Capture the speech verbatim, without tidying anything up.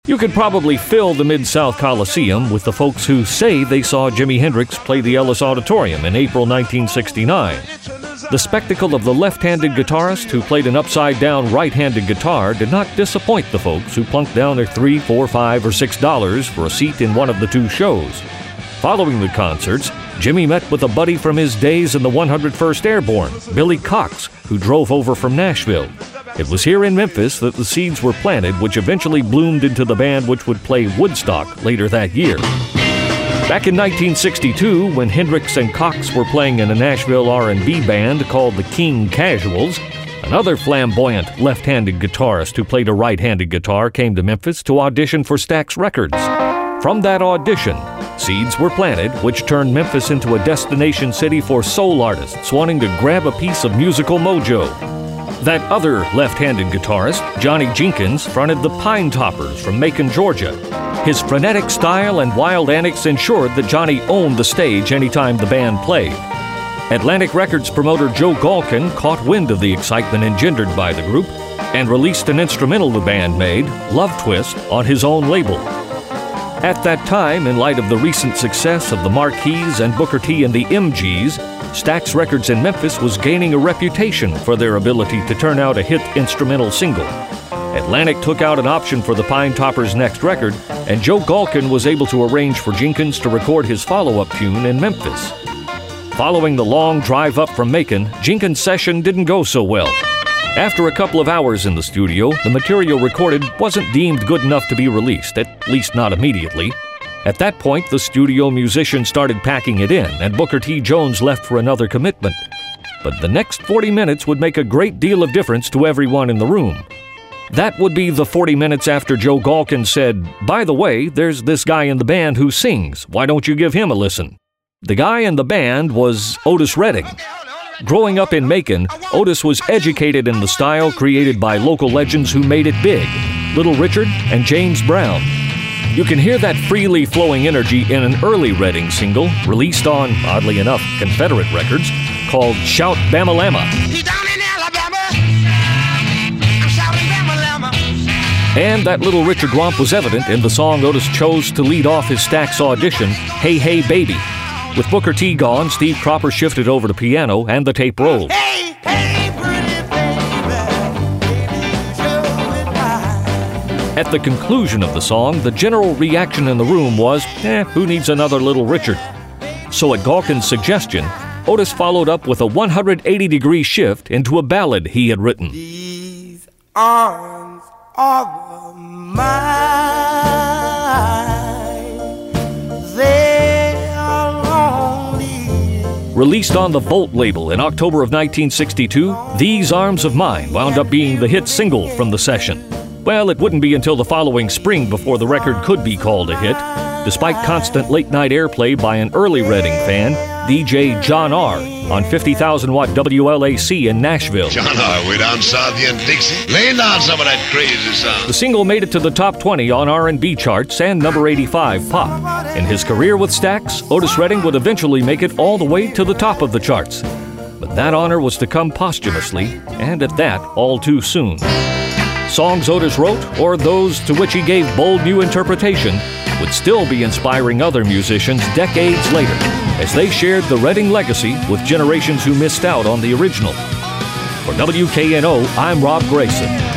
You could probably fill the Mid-South Coliseum with the folks who say they saw Jimi Hendrix play the Ellis Auditorium in April nineteen sixty-nine. The spectacle of the left-handed guitarist who played an upside-down right-handed guitar did not disappoint the folks who plunked down their three, four, five, or six dollars for a seat in one of the two shows. Following the concerts, Jimmy met with a buddy from his days in the one hundred first Airborne, Billy Cox, who drove over from Nashville. It was here in Memphis that the seeds were planted, which eventually bloomed into the band which would play Woodstock later that year. Back in nineteen sixty-two, when Hendrix and Cox were playing in a Nashville R and B band called the King Casuals, another flamboyant left-handed guitarist who played a right-handed guitar came to Memphis to audition for Stax Records. From that audition, seeds were planted, which turned Memphis into a destination city for soul artists wanting to grab a piece of musical mojo. That other left-handed guitarist, Johnny Jenkins, fronted the Pine Toppers from Macon, Georgia. His frenetic style and wild antics ensured that Johnny owned the stage anytime the band played. Atlantic Records promoter Joe Galkin caught wind of the excitement engendered by the group and released an instrumental the band made, Love Twist, on his own label. At that time, in light of the recent success of the Marquis and Booker T and the M Gs, Stax Records in Memphis was gaining a reputation for their ability to turn out a hit instrumental single. Atlantic took out an option for the Pine Toppers' next record, and Joe Galkin was able to arrange for Jenkins to record his follow-up tune in Memphis. Following the long drive up from Macon, Jenkins' session didn't go so well. After a couple of hours in the studio, the material recorded wasn't deemed good enough to be released, at least not immediately. At that point, the studio musicians started packing it in, and Booker T. Jones left for another commitment. But the next forty minutes would make a great deal of difference to everyone in the room. That would be the forty minutes after Joe Galkin said, "By the way, there's this guy in the band who sings. Why don't you give him a listen?" The guy in the band was Otis Redding. Growing up in Macon, Otis was educated in the style created by local legends who made it big, Little Richard and James Brown. You can hear that freely flowing energy in an early Redding single, released on, oddly enough, Confederate Records, called Shout Bamalama. And that Little Richard romp was evident in the song Otis chose to lead off his Stax audition, Hey Hey Baby. With Booker T gone, Steve Cropper shifted over to piano and the tape rolled. Hey, hey, pretty baby, show me why. At the conclusion of the song, the general reaction in the room was, eh, who needs another Little Richard? So at Galkin's suggestion, Otis followed up with a one hundred eighty degree shift into a ballad he had written. These arms are mine, they are lonely. Released on the Volt label in October of nineteen sixty-two, These Arms of Mine wound up being the hit single from the session. Well, it wouldn't be until the following spring before the record could be called a hit, despite constant late-night airplay by an early Redding fan, D J John R., on fifty thousand watt W L A C in Nashville. John R., way down south here in Dixie. Laying down some of that crazy sound. The single made it to the top twenty on R and B charts and number eighty-five pop. In his career with Stax, Otis Redding would eventually make it all the way to the top of the charts. But that honor was to come posthumously, and at that, all too soon. Songs Otis wrote, or those to which he gave bold new interpretation, would still be inspiring other musicians decades later, as they shared the Redding legacy with generations who missed out on the original. For W K N O, I'm Rob Grayson.